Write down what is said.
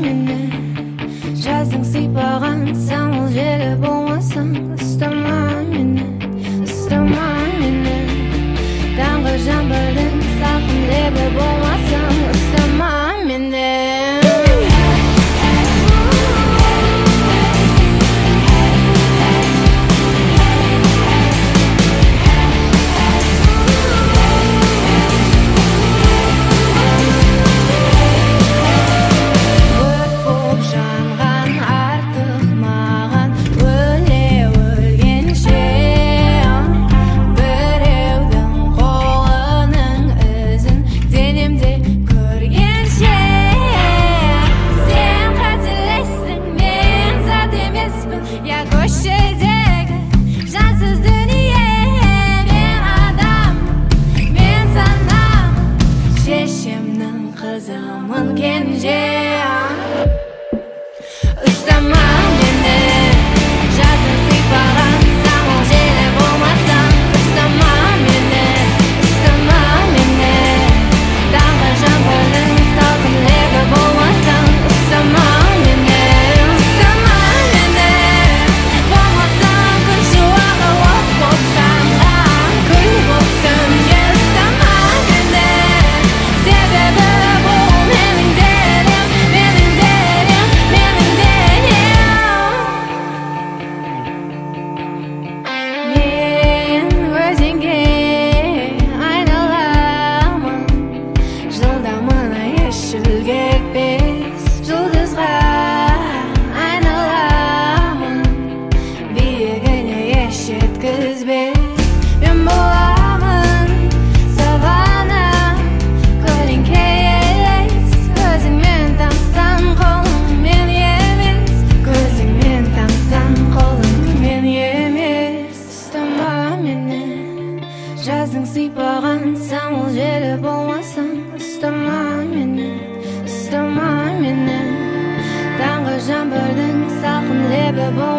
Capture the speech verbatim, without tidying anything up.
meni. Жаздың сипаған самал желі болмасаң, ұстама мені, ұстама мені. Таңғы жаңбырдың салқын лебі болмасаң, ұстама мені. Жаздың сипаған самал желі болмасаң, ұстама мені, ұстама мені. Таңғы жаңбырдың салқын лебі болмасаң,